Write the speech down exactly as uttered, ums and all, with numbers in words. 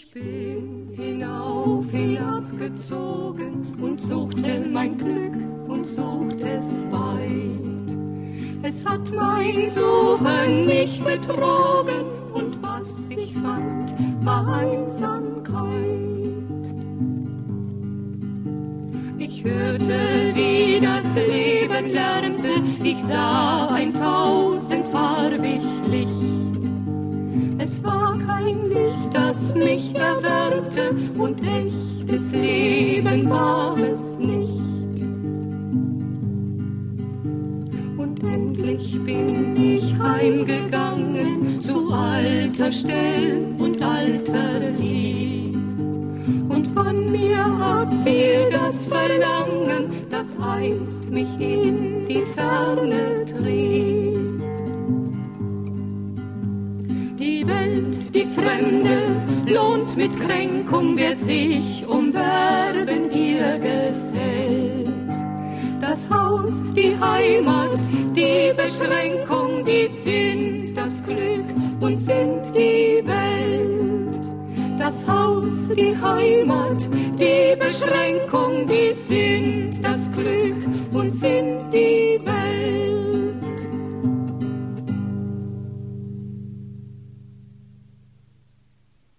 Ich bin hinauf, hinabgezogen und suchte mein Glück und suchte es weit. Es hat mein Suchen mich betrogen und was ich fand, war Einsamkeit. Ich hörte, wie das Leben lärmte, ich sah ein tausendfarbig Licht. Es war kein Licht, das mich erwärmte, und echtes Leben war es nicht. Und endlich bin ich heimgegangen zu alter Stell und alter Lieb. Und von mir ab fiel das Verlangen, das einst mich in die Ferne trieb. Die Welt, die Fremde, lohnt mit Kränkung, wer sich um Werben dir gesellt. Das Haus, die Heimat, die Beschränkung, die sind das Glück und sind die Welt. Das Haus, die Heimat, die Beschränkung, die sind das Glück und sind